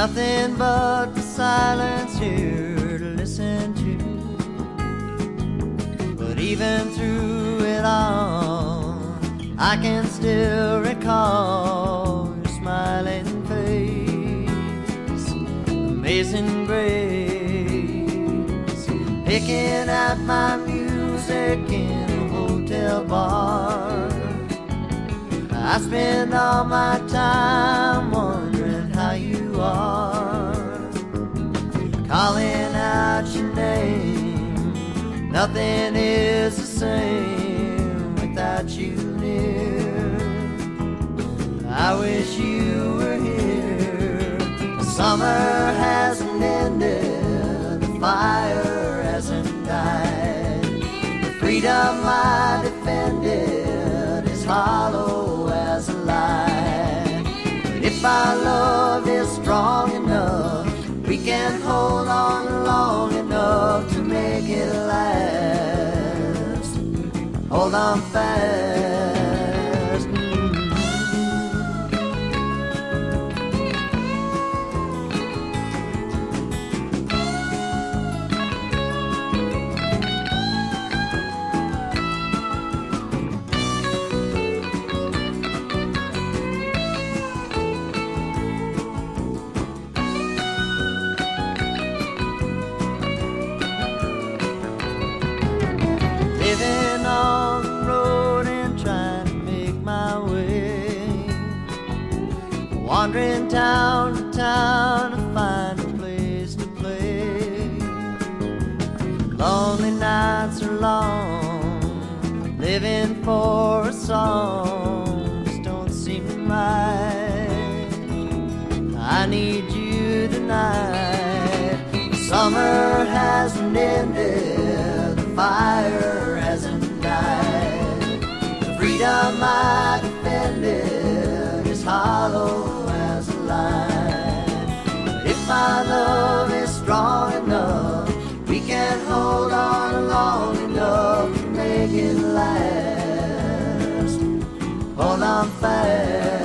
nothing but the silence here to listen to. But even through it all, I can still recall your smiling face. Amazing grace, picking out my music in a hotel bar. I spend all my time wondering how you are, calling out your name. Nothing is the same without you near. I wish you were here. The summer hasn't ended, the fire hasn't died. The freedom I defended is hollow as a lie. But if our love is strong enough, we can hold on long enough to make it last. Hold on fast. Living on the road and trying to make my way, wandering town to town to find a place to play. Lonely nights are long, living for a song just don't seem right. I need you tonight. The summer hasn't ended, the fire hasn't died. The freedom I defended is hollow as a line. But if our love is strong enough, we can hold on long enough to make it last. Hold on fast.